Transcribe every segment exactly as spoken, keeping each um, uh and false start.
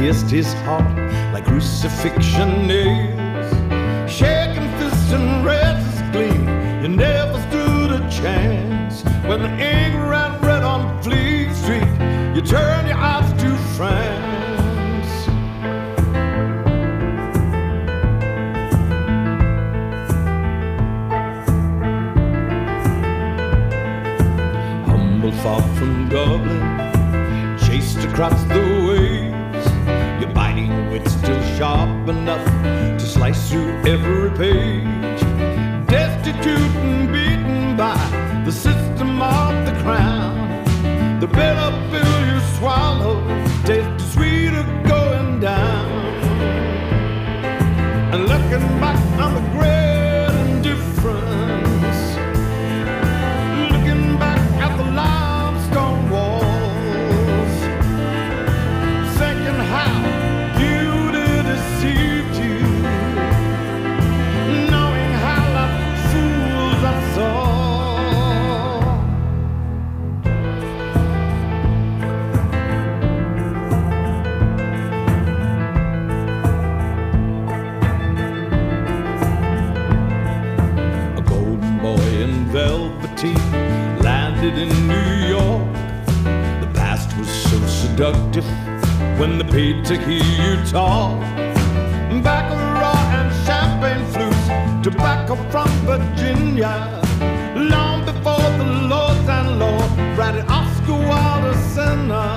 pierced his heart like crucifixion nails. Shaking fists and razors gleam, you never stood a chance. When the ink ran red on Fleet Street, you turned your eyes to France. Humble far from Dublin, chased across the waves, your biting wit still sharp enough to slice through every page. Destitute and beaten by the system of the crown, the bitter pill you swallow tastes sweeter going down. And looking back on the great indifference, looking back at the limestone walls, thinking how beauty deceived you, knowing how like fools us all. Velveteen landed in New York. The past was so seductive when they paid to hear you talk. Baccarat and champagne flutes, tobacco from Virginia, long before the lords and lords writing Oscar Wilde sinner.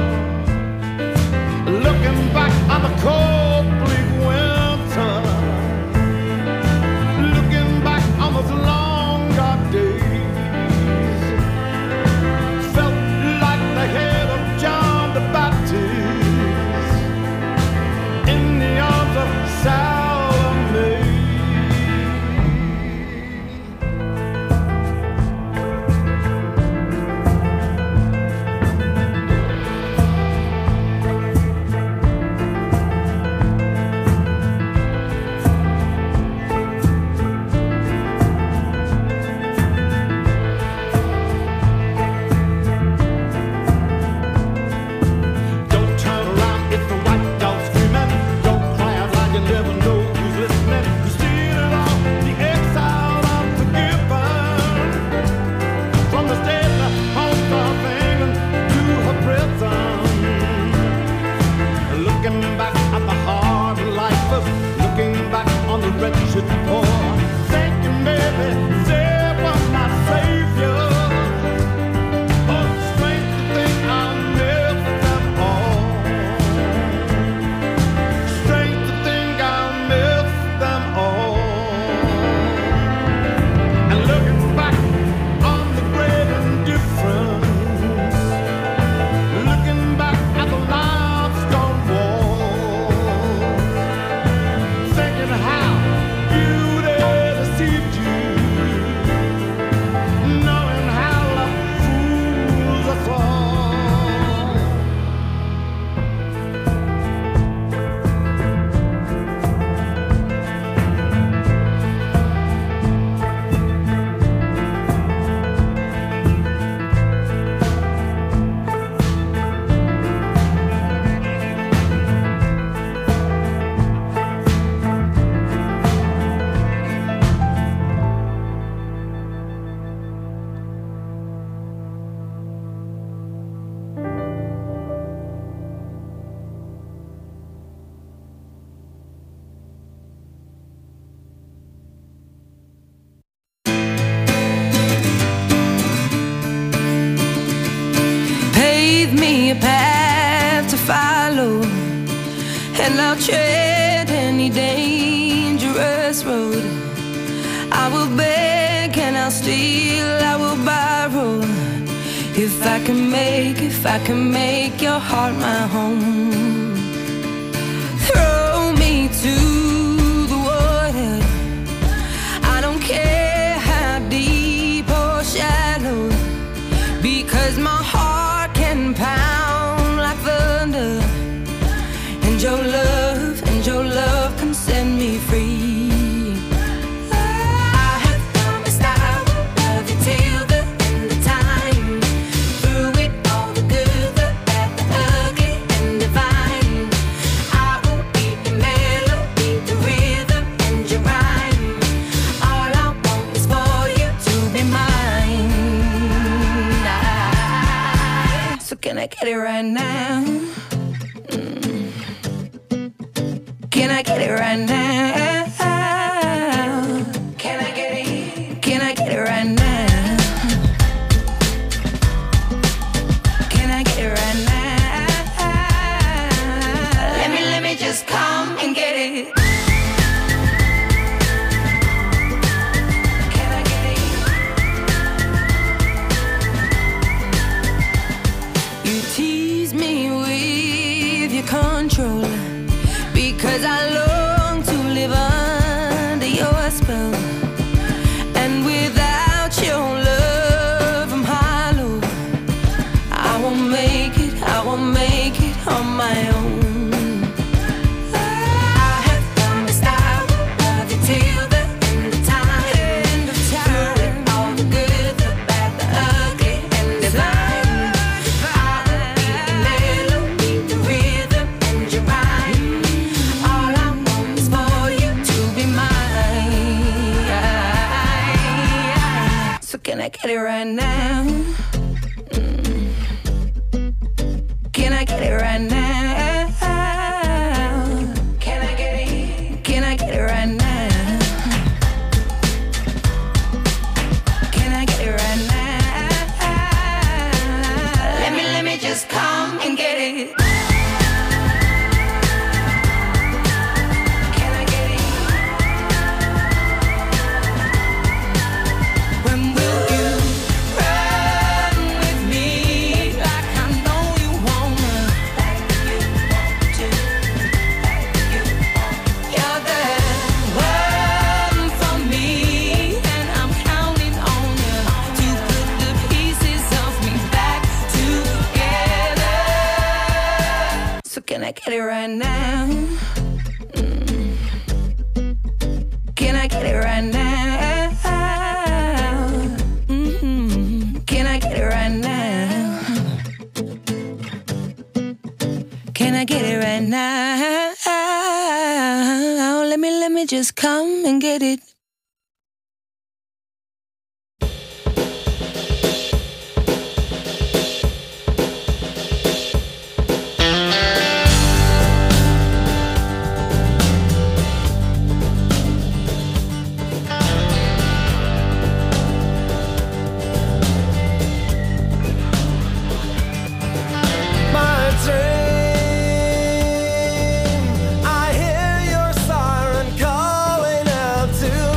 Looking back on the cold bleak winter, looking back on those long dark days, felt like the head of John the Baptist in the arms of Salome. And I'll tread any dangerous road. I will beg and I'll steal, I will borrow. If I can make, if I can make your heart my home. Throw me to the water, I don't care how deep or shallow, because my heart can pound like thunder. And your love, and your love can set me free. I have promised I will love you till the end of time. Through it all, the good, the bad, the ugly, and if I I get it right now? Can I get it? Can I get it right now? Can I get it right now? Let me, let me just come and get it. Can I get it? You tease me with your control, because I long to live under your spell. And without your love, I'm hollow. I won't make it, I won't make it on my own. I have promised I will love you till the end of time. End of time. All the good, the bad, the ugly, and the fine. I will be the melody, the rhythm, and your rhyme. All I want is for you to be mine. So can I get it right now? Mm. Can I get it right now? Can I get it? Can I get it right now? Can I get it right now? Let me, let me just come and get it. Can I get it? When will you run with me like I know you wanna? Like you want to, like you want. You're the one for me, and I'm counting on you to put the pieces of me back together. So can I get it right now? Mm. Can I get it right now? Mm-hmm. Can I get it right now? Can I get it right now? Let me, let me just come and get it. My dream, I hear your siren calling out to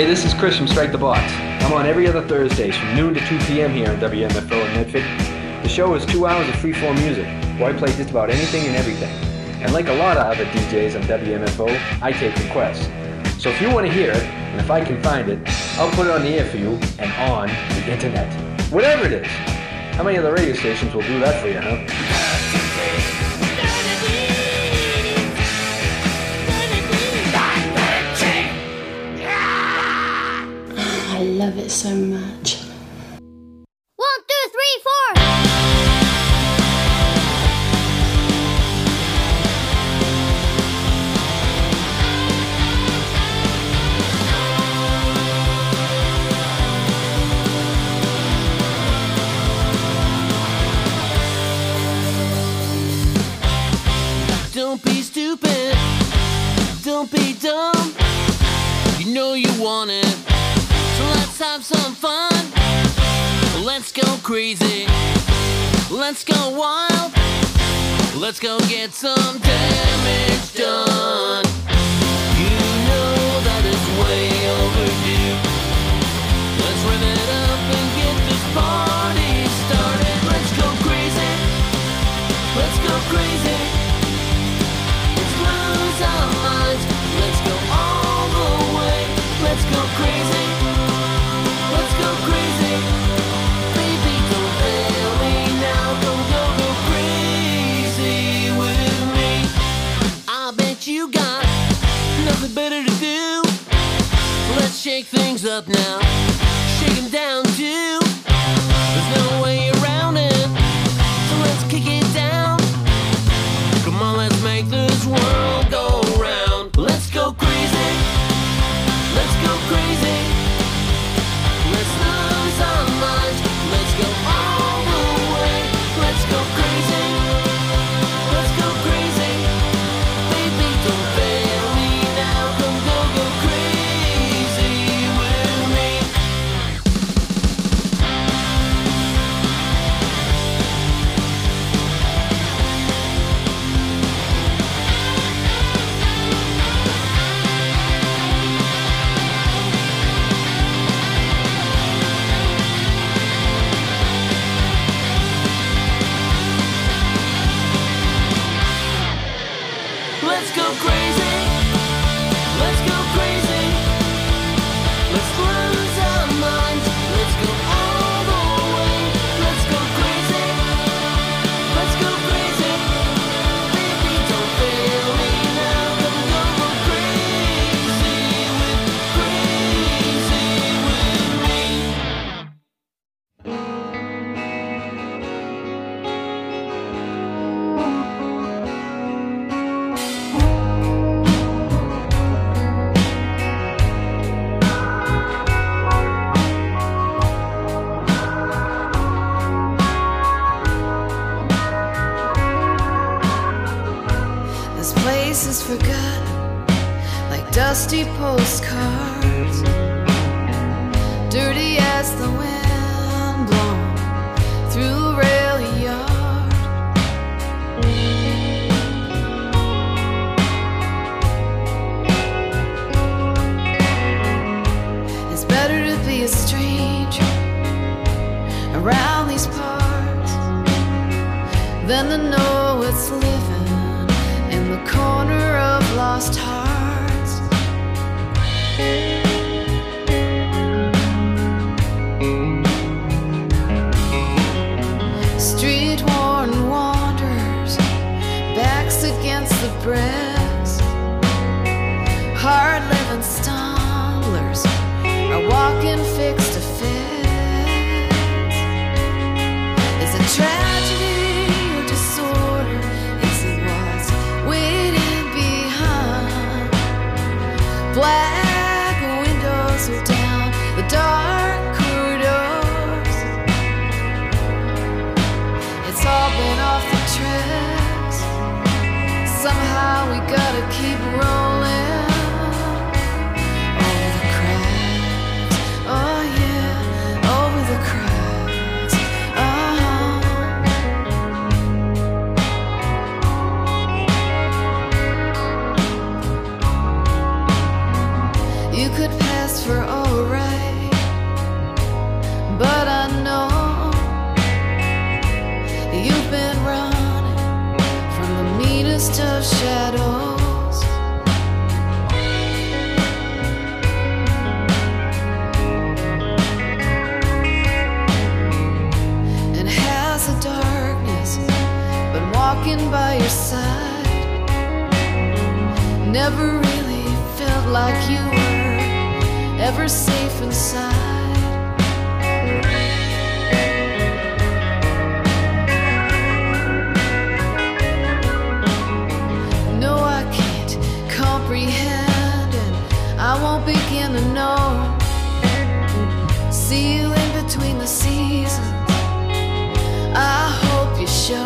Hey, this is Chris from Strike the Box. I'm on every other Thursdays from noon to two p.m. here on W M F O in Medford. The show is two hours of free-form music, where I play just about anything and everything. And like a lot of other D Js on W M F O, I take requests. So if you want to hear it, and if I can find it, I'll put it on the air for you and on the internet. Whatever it is. How many other radio stations will do that for you, huh? I love it so much. One, two, three, four. Don't be stupid. Don't be dumb. You know you want it. So let's have some fun. Let's go crazy. Let's go wild. Let's go get some damage done. You know that it's way overdue. Let's rev it up and get this party started. Let's go crazy. Let's go crazy. Let's lose our minds. Let's go all the way. Let's go crazy. Let's go crazy. Baby, don't fail me now. Go, go, go crazy with me. I bet you got nothing better to do. Let's shake things up now. Shake them down too. There's no way around it. So let's kick it down. Come on, let's make this world go round. Let's go crazy. Let's go crazy. Let's lose our minds. Let's go all the way. Let's go crazy. Let's go crazy. Baby, don't fail me now. Come go, go crazy with me. Let's go crazy. Let's go crazy. Let's lose our minds. Let's go all the way. Let's go crazy. Let's go crazy. Baby, don't fail me now. Come go, go crazy with, crazy with me. This place is forgotten, like dusty postcards, dirty as the wind blown through a rail yard. It's better to be a stranger around these parts than to know it's living in the corner of lost hearts. Street-worn wanderers, backs against the bricks, hard-living stumblers are walking fix to fix. It's a tragedy or disorder. Is it what's waiting behind? Black windows are down the dark corridors. It's all been off the tracks. Somehow we got never really felt like you were ever safe inside. No, I can't comprehend, and I won't begin to know. See you in between the seasons, I hope you show.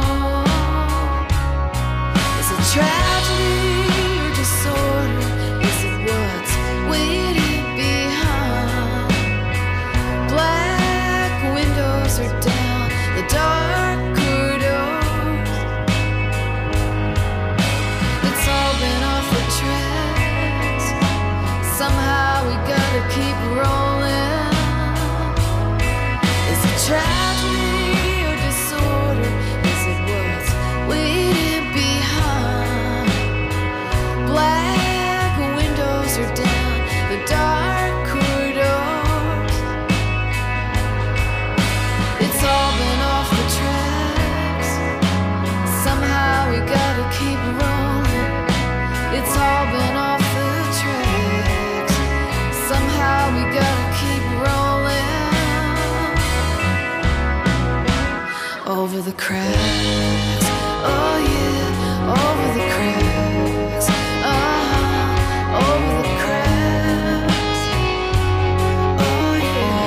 Is it tragedy or disorder? Is it what's waiting behind? Black windows are down, the dark corridors. It's all been off the tracks. Somehow we gotta keep rolling. Is it tragedy or disorder? Is it what's waiting behind? Black windows are down, the dark corridors. It's all been off the tracks. Somehow we gotta keep rolling. It's all been off the tracks. Somehow we gotta keep rolling. Over the cracks, oh yeah, over the cracks, uh-huh, over the cracks, oh yeah.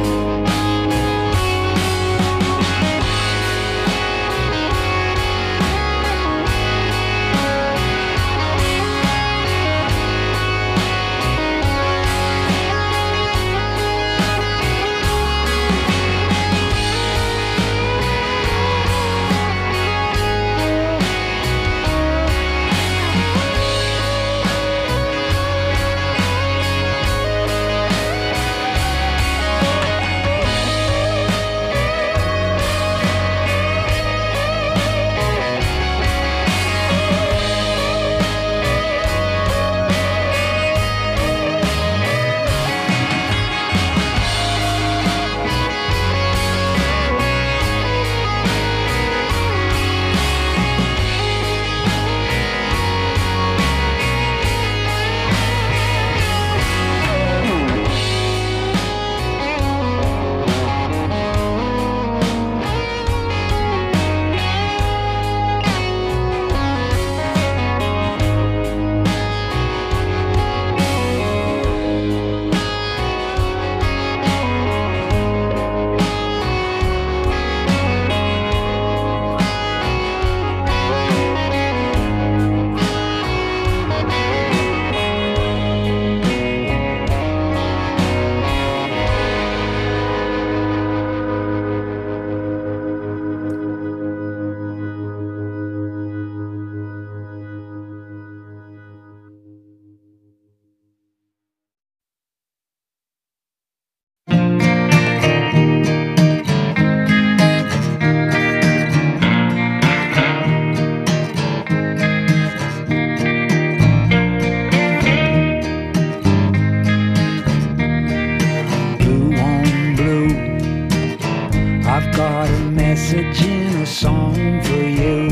message in a song for you.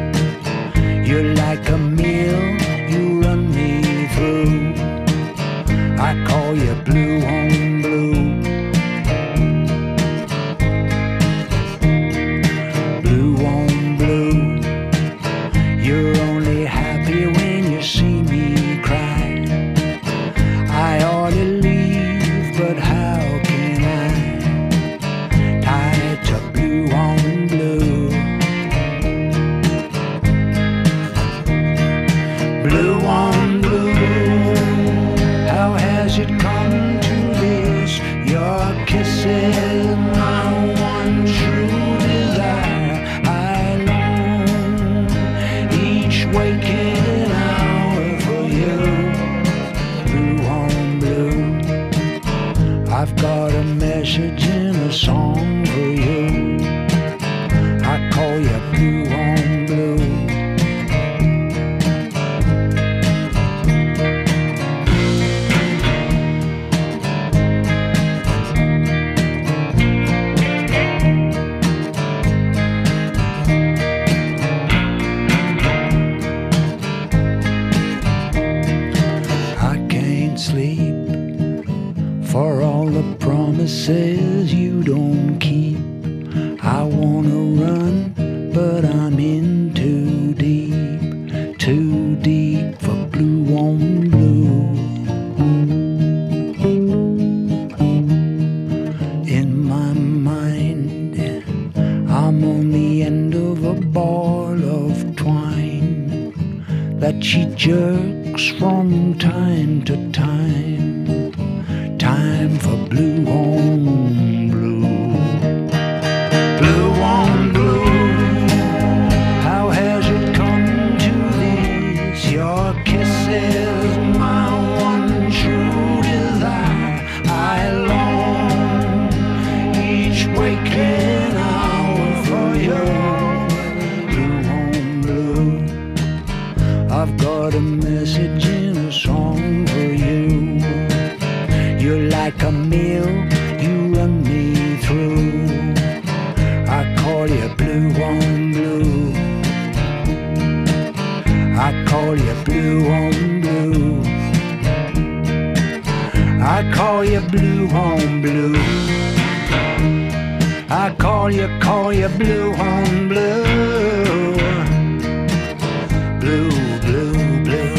You're like a meal, you run me through. I call you blue on blue. Blue on blue. You're only happy when you see me cry. I ought to leave, but how can I? Tied to blue on blue. Blue on blue. How has it come to this? Your kisses, my one true desire. I long each waking hour for you. Blue on blue. I've got a message in a song for you. I call you blue on blue. the promises you don't keep. I wanna run, but I'm in too deep, too deep for blue on blue. In my mind, I'm on the end of a ball of twine that she jerks from time to time. Time for blue on blue. Blue on blue. How has it come to this? Your kisses, my one true desire. I long each waking hour for you. Blue on blue. I've got a message in a song for you. You're like a mill, you run me through. I call you blue on blue. I call you blue on blue. I call you blue on blue. I call you, call you blue on blue. Blue, blue, blue.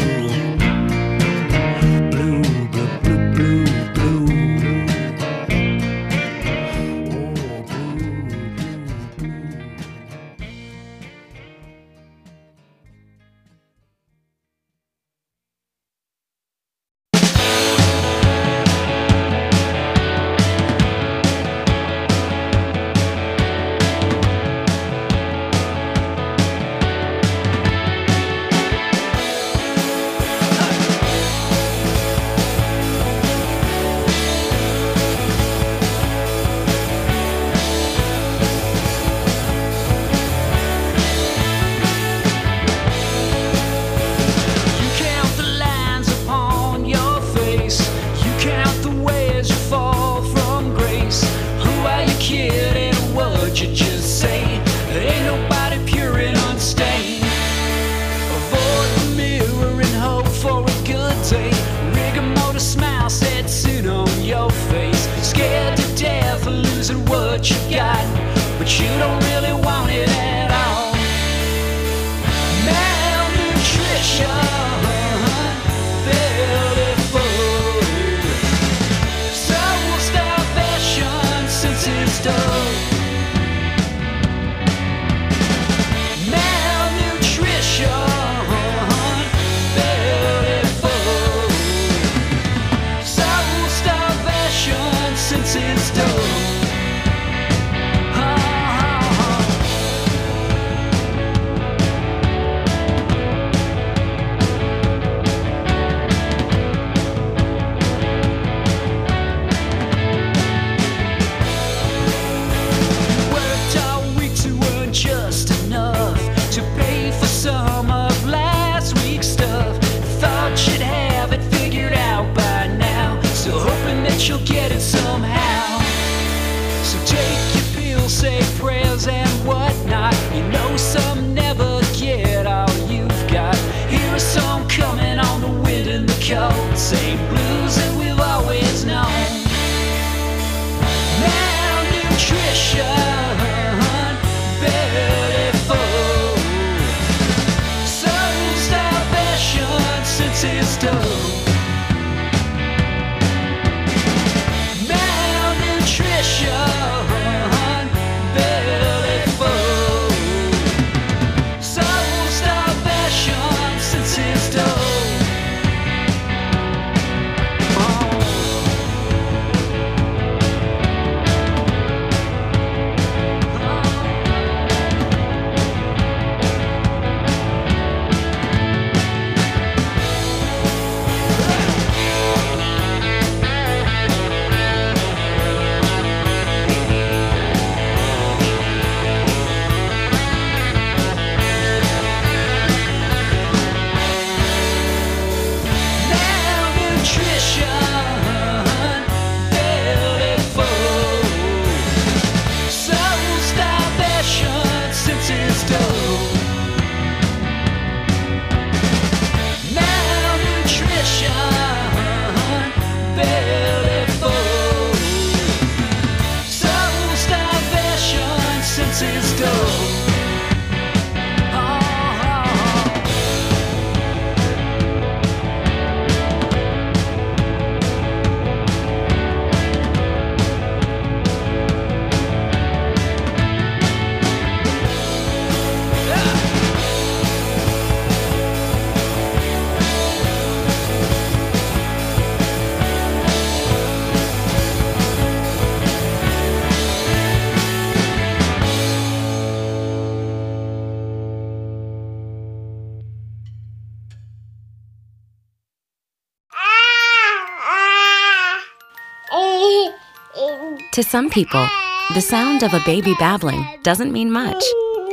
To some people, the sound of a baby babbling doesn't mean much.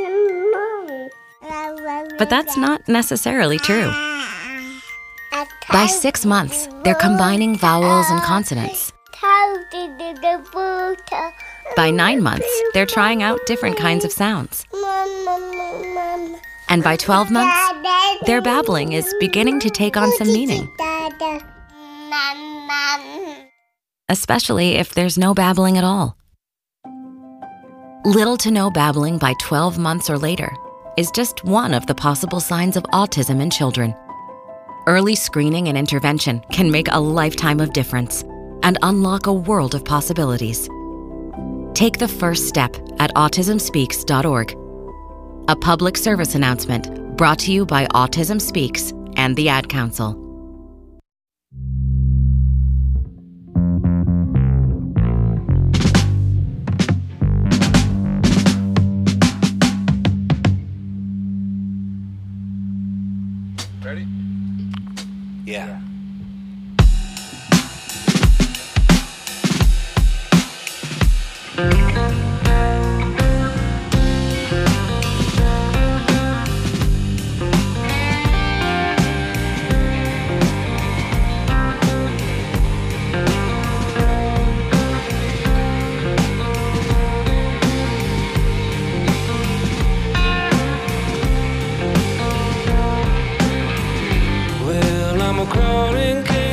But that's not necessarily true. By six months, they're combining vowels and consonants. By nine months, they're trying out different kinds of sounds. And by twelve months, their babbling is beginning to take on some meaning. Especially if there's no babbling at all. Little to no babbling by twelve months or later is just one of the possible signs of autism in children. Early screening and intervention can make a lifetime of difference and unlock a world of possibilities. Take the first step at autism speaks dot org. A public service announcement brought to you by Autism Speaks and the Ad Council. Ready? Yeah.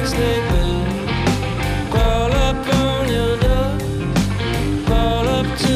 Crawl up on your door, crawl up to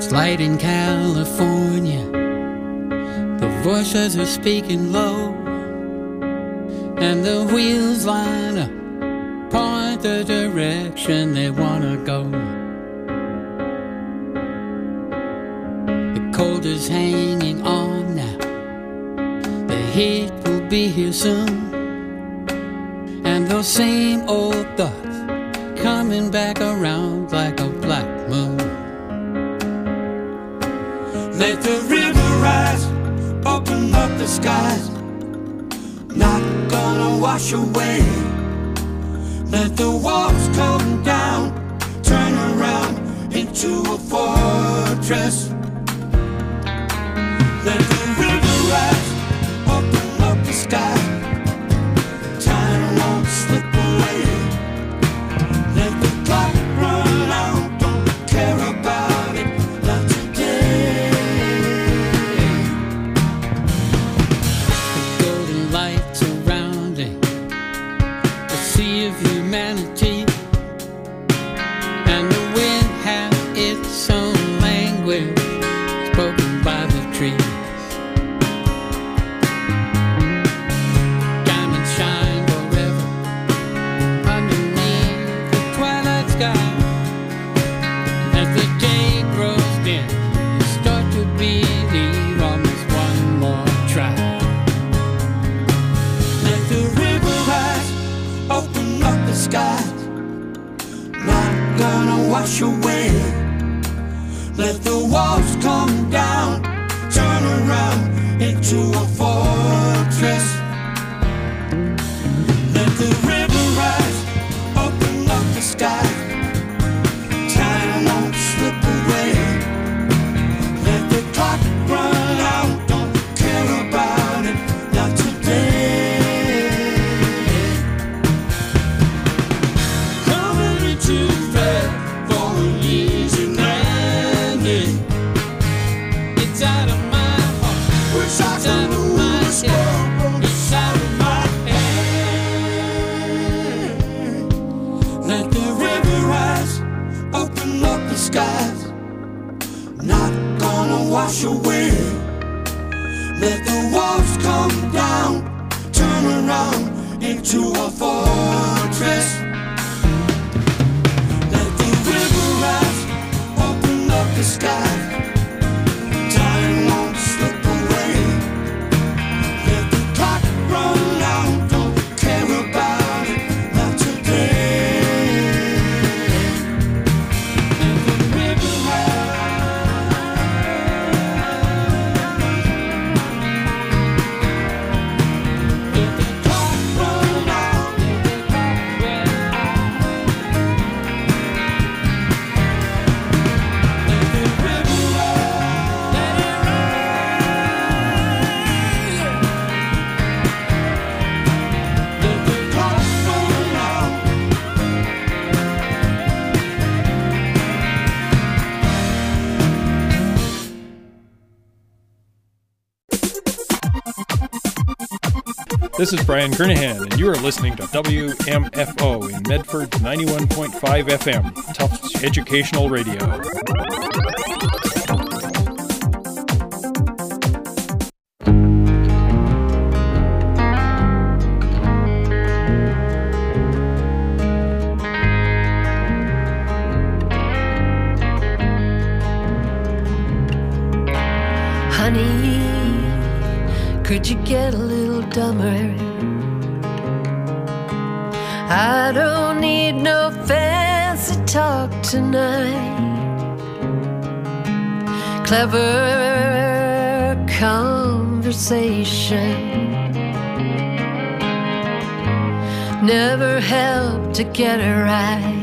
It's light in California. The voices are speaking low, and the wheels line up, point the direction they wanna go. The cold is hanging on now. The heat will be here soon, and those same old thoughts coming back around like a black moon. Let the river rise, open up the skies, not gonna wash away. Let the walls come down, turn around into a fortress. Let the river rise, open up the sky, time won't slip away. Let the clock run out, don't care about it, not today. The golden light surrounding the sea of humanity, and the wind has its own language spoken by the trees. Diamonds shine forever underneath the twilight sky. As the day grows dim, you start to believe almost one more try. Let the river rise, open up the skies, not gonna wash away. Let the walls come down, turn around into a fortress. Let the river rise, open up the sky, time won't slip away. Let the clock run out, don't care about it, not today. Coming into bed for an easy landing. It's out of my heart, Wish I it's could out of my lose head, it's out of my head. Let the river rise, open up the skies, not gonna wash away. Let the walls come down, turn around into a fortress. Let the river rise, open up the sky, time won't slip away. Let the clock run out, don't care about it, not today. Let the river rise, let the clock run out, let the clock run out. Let the river rise, let it rise. Let the clock run out. This is Brian Kernahan, and you are listening to W M F O in Medford ninety-one point five F M, Tufts Educational Radio. Honey, could you get a little dumber? I don't need no fancy talk tonight. Clever conversation never helped to get it right.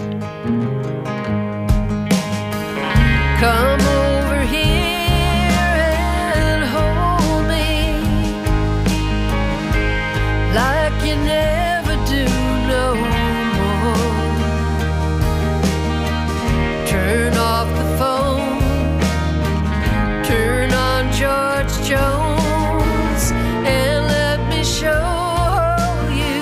Come over here and hold me like you never do no more. Turn off the phone, turn on George Jones, and let me show you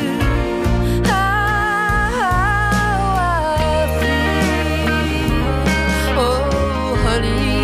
how I feel. Oh, honey,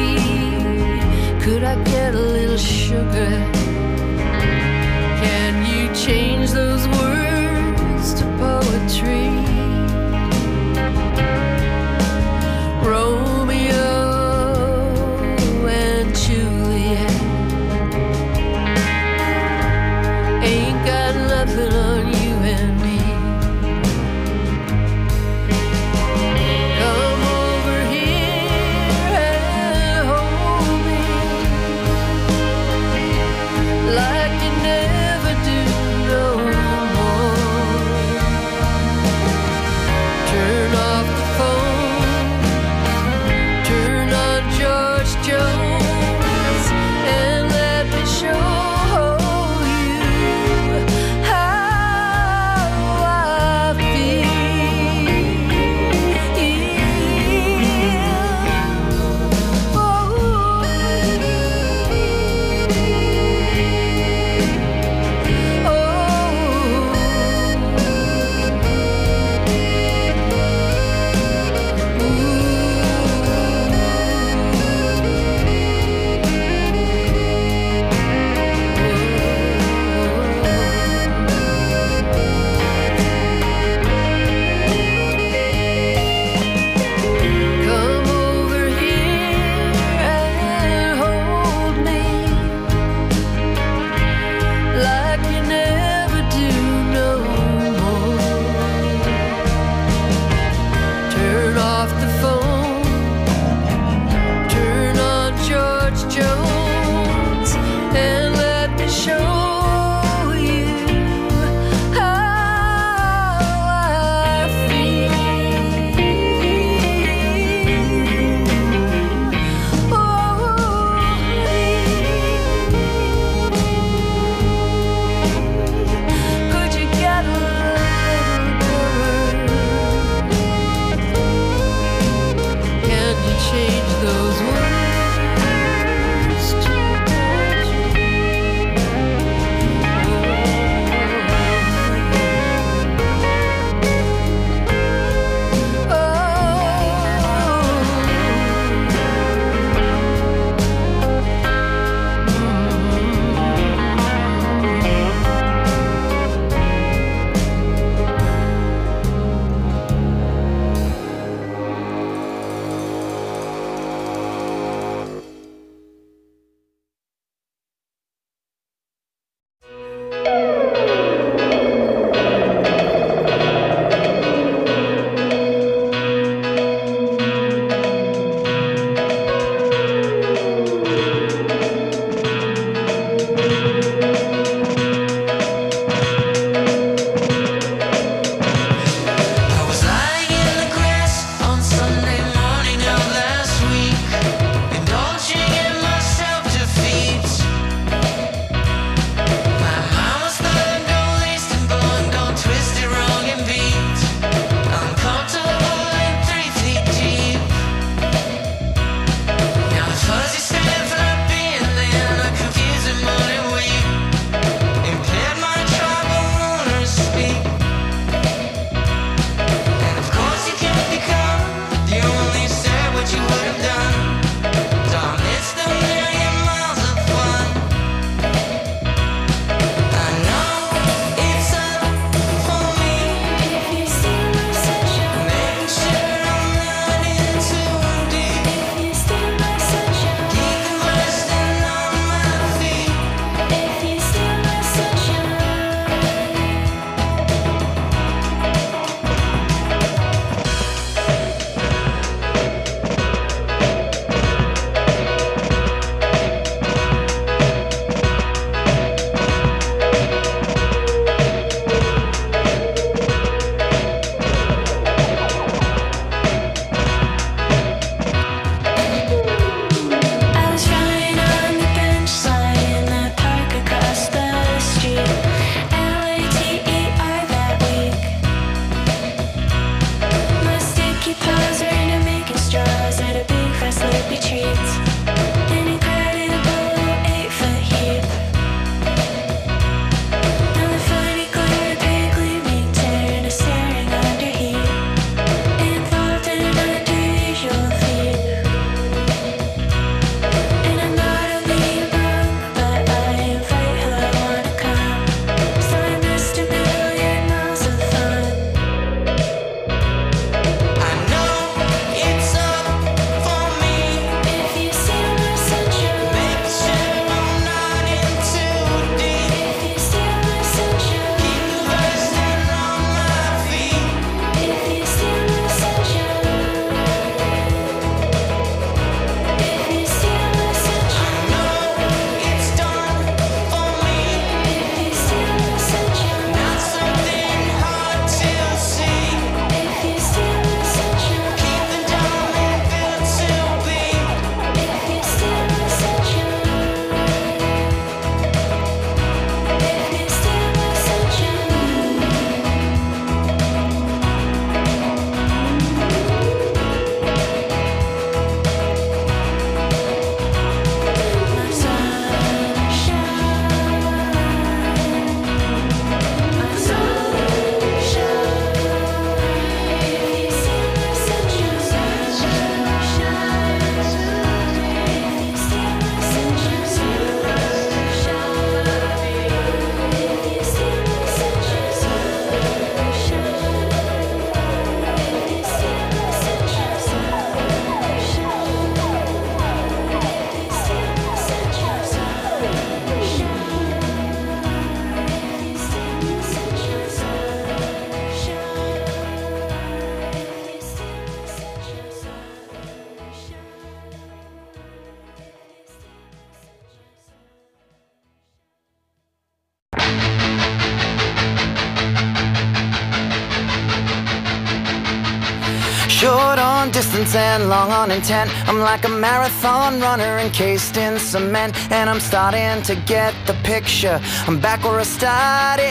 Short on distance and long on intent. I'm like a marathon runner encased in cement, and I'm starting to get the picture. I'm back where I started.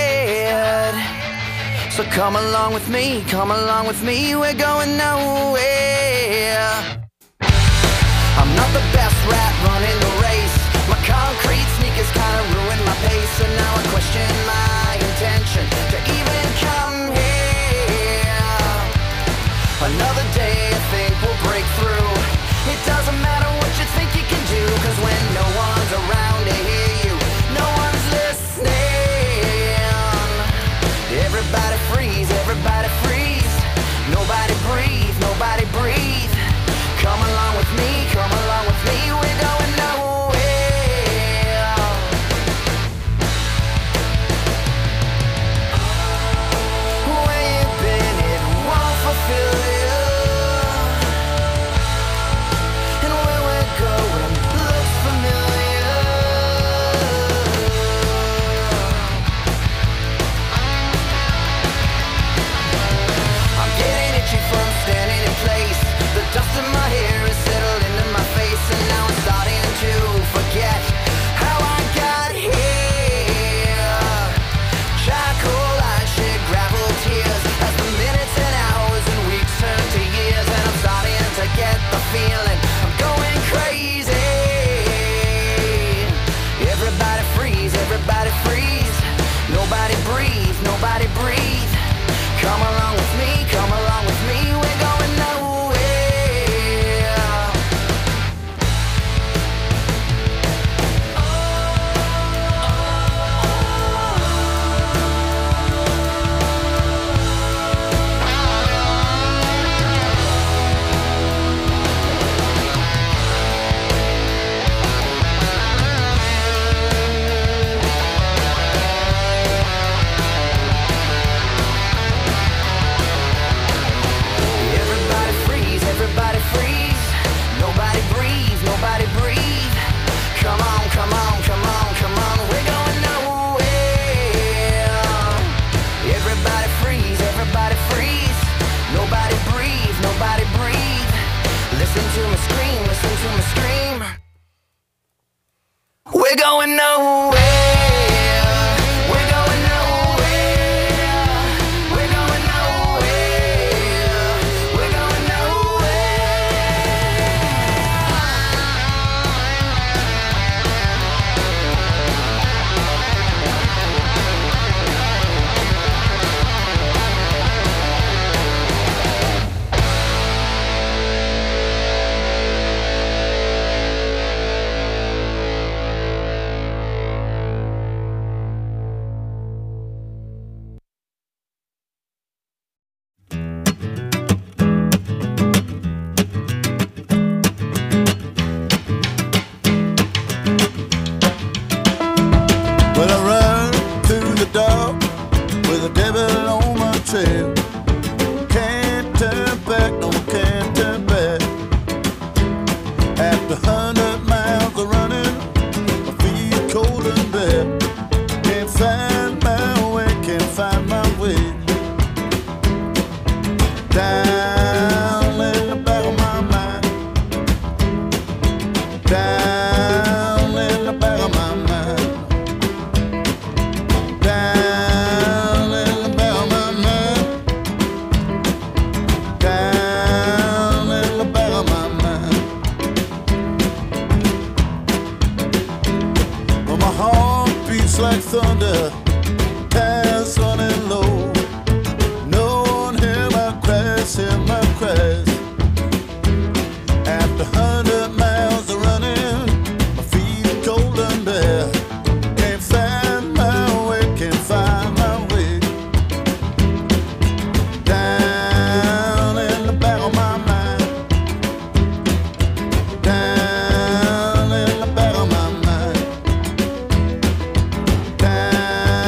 So come along with me, come along with me, we're going nowhere. I'm not the best rat running the race. My concrete sneakers kinda ruined my pace, and now I question my intention to even come here. Another day I think we'll break through. It doesn't matter what you think you can do, cause when no one's around to hear you, no one's listening. Everybody freeze, everybody freeze. Nobody breathe, nobody breathe. Come along with me, come along with me, we're going nowhere. Where you been, it won't fulfill you. And where we're going looks familiar. I'm getting itchy from standing in place. The dust in my hair is settled into my face, and now I'm starting to forget how I got here. Charcoal, I shed gravel tears as the minutes and hours and weeks turn to years, and I'm starting to get the feeling I'm going crazy. Everybody freeze, everybody freeze. Nobody breathe, nobody breathe. Come along with me, come along with me, we're going nowhere. Everybody freeze, everybody freeze. Nobody breathe, nobody breathe. Come on, come on, come on, come on, we're going nowhere. Everybody freeze, everybody freeze. Nobody breathe, nobody breathe. Listen to me scream, listen to me scream. We're going nowhere. We're going nowhere. We're going nowhere. We're going Well, I run through the dark with a devil on my trail. Can't turn back, no, can't turn back. After a hundred miles of running, my feet cold and bare. Can't find my way, can't find my way. Down in the back of my mind. Down in the back of my mind. Down in the back of my mind. Down in the back of my mind. Well, my heart beats like thunder, tires running low. No one hear my cries, hear my cries. After a hundred miles of running, my feet cold and bare. Can't find my way, can't find my way. Down in the back of my mind. Down in the back of my mind. Down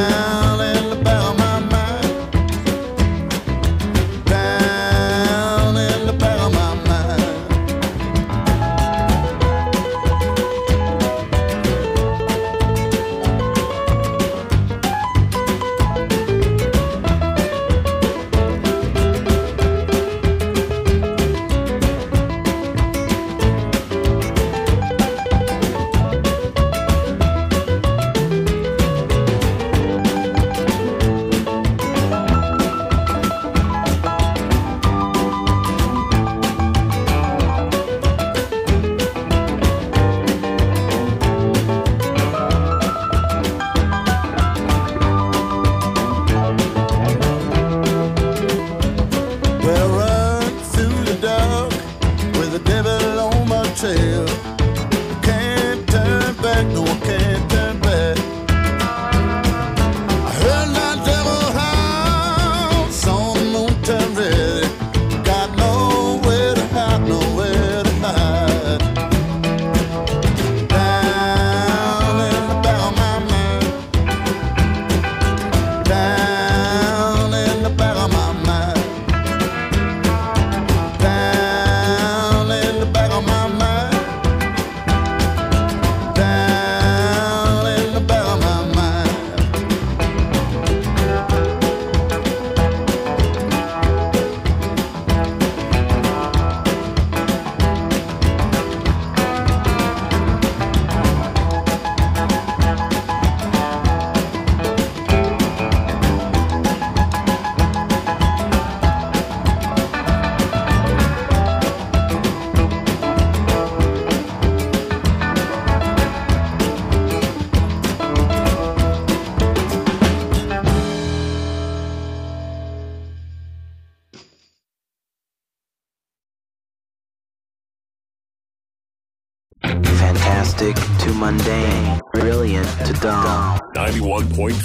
Basic to mundane, brilliant to dumb. ninety-one point